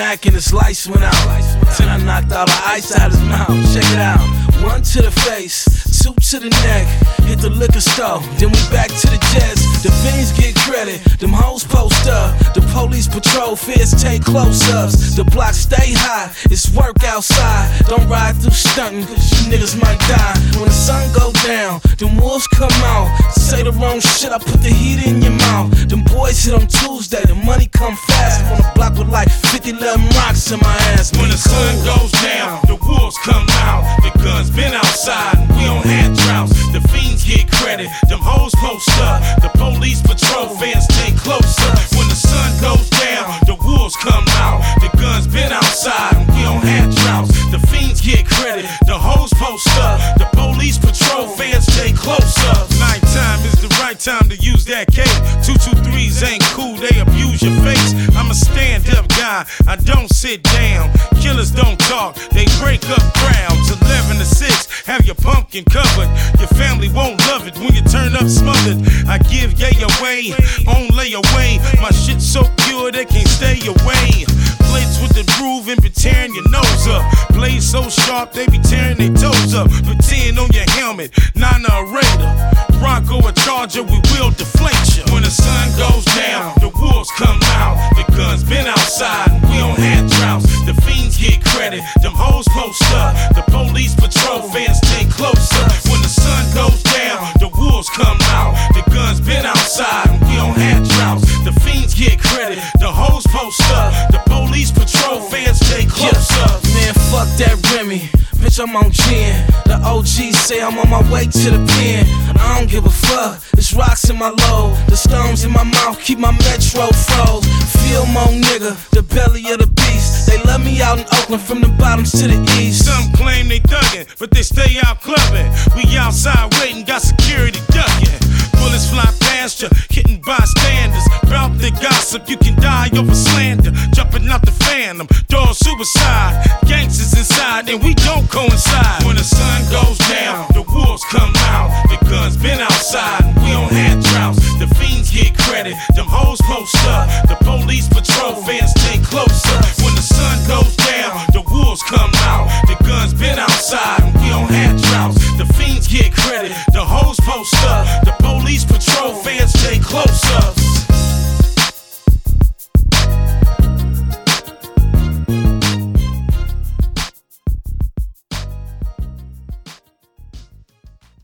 Mac and his lights went out. Then I knocked all the ice out his mouth. Check it out. 1 to the face, 2 to the neck. Hit the liquor store, then we back to the jets. The fiends get credit, them hoes post up. The police patrol, feds take close-ups. The block stay high, it's work outside. Don't ride through stunting, cause you niggas might die. When the sun go down, them wolves come out. Say the wrong shit, I put the heat in your mouth. Them boys hit on Tuesday, the money come fast. On the block with like 50 little rocks in my ass. When the sun goes down, the wolves come out. The guns been outside, and we on hand droughts. The fiends get credit, them hoes post up. The police patrol, fans stay closer. When the sun goes down, the wolves come out. The guns been outside, and we on hand droughts. The fiends get credit, the hoes post up. The police patrol, fans stay closer. Nighttime is the right time to use that K. 223s ain't cool, they abuse your face. I'm a stand-up guy, I don't sit down. Killers don't talk, they break up crowds. 11 to 6, have your pumpkin covered. Your family won't love it when you turn up smothered. I give yay away, on lay away. My shit's so pure they can't stay away. Plates with the groove and be tearing your nose up. Blades so sharp they be tearing their toes up. Pretend on your helmet, Nana a Raider, Bronco a Charger, we will deflate you. When the sun goes down, the wolves come out. The guns been outside, we on hand droughts. The fiends get credit, them hoes post up. The police patrol, fans stay closer. When the sun goes down, the wolves come out. The guns been outside, we on hand droughts. The fiends get credit, the hoes post up. The police patrol, fans stay closer. Man, fuck that Remy. Bitch, I'm on gin. The OG say I'm on my way to the pen. I don't give a fuck, there's rocks in my load. The stones in my mouth keep my metro froze. Feel more nigga, the belly of the beast. They love me out in Oakland from the bottoms to the east. Some claim they thuggin', but they stay out clubbing. We outside waiting, got security ducking. Bullets fly past ya, hitting bystanders. About the gossip, you can die over slander. Jumping out the phantom, dog suicide. Gangsters inside, and we don't coincide. When the sun goes down, the wolves come out. The guns been outside, and we on hand droughts. The fiends get credit, them hoes post up. The police patrol, fans stay closer. When the sun goes down, the wolves come out. The guns been outside, and we on hand droughts. The fiends get credit, the hoes post up. The police patrol, fans stay closer.